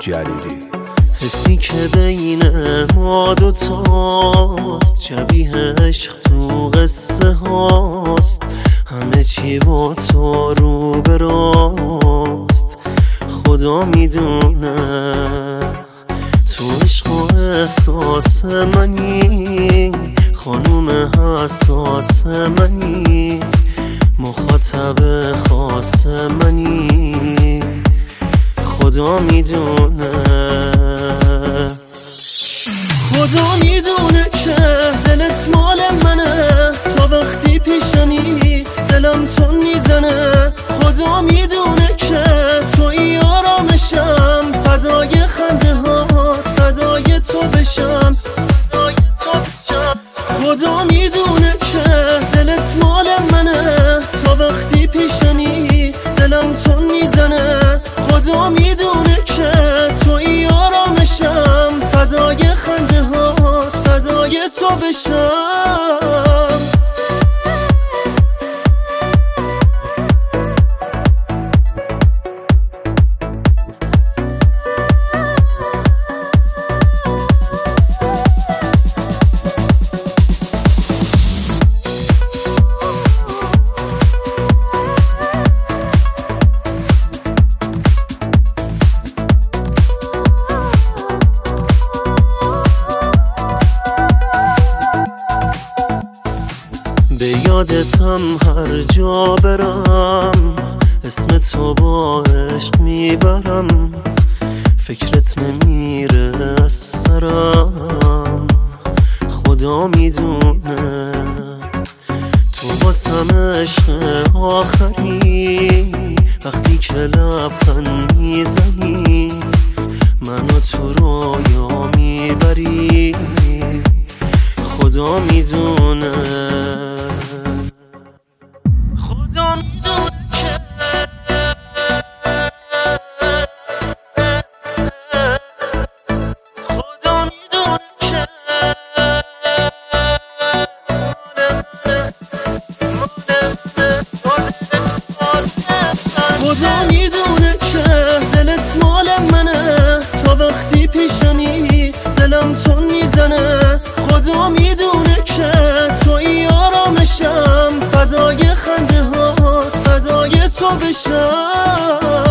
جلیلی. حسی که بین ما دوتاست، شبیه عشق تو قصه هاست، همه چی با تو رو به راست. خدا میدونه تو عشق و احساس منی، خانوم حساس منی، مخاطب خاص منی. خدا میدونه، خدا میدونه که دلت مال منه، تا وقتی پیشمی دلم تون میزنه. خدا میدونه که توی آرامشم، فدای خنده هات، فدای تو بشم. خدا میدونه که دلت مال منه، تا وقتی پیشمی دلم تون میزنه. خدا میدونه که توی آرامشم، فدای خنده هات، فدای تو بشم. به یادتم هر جا برم، اسم تو با عشق میبرم. فکرت نمیره از سرم، خدا میدونه تو واسم عشق آخری. وقتی که لبخند میزنی، منو تو رویا میبری. خدا میدونه، خدا میدونه که خدا میدونه که خدا میدونه که دلت مال منه، تا وقتی پیشمی دلم تون میزنه. خدا میدونه که توی آرامشم، فدای خنده هات، فدای تو بشم.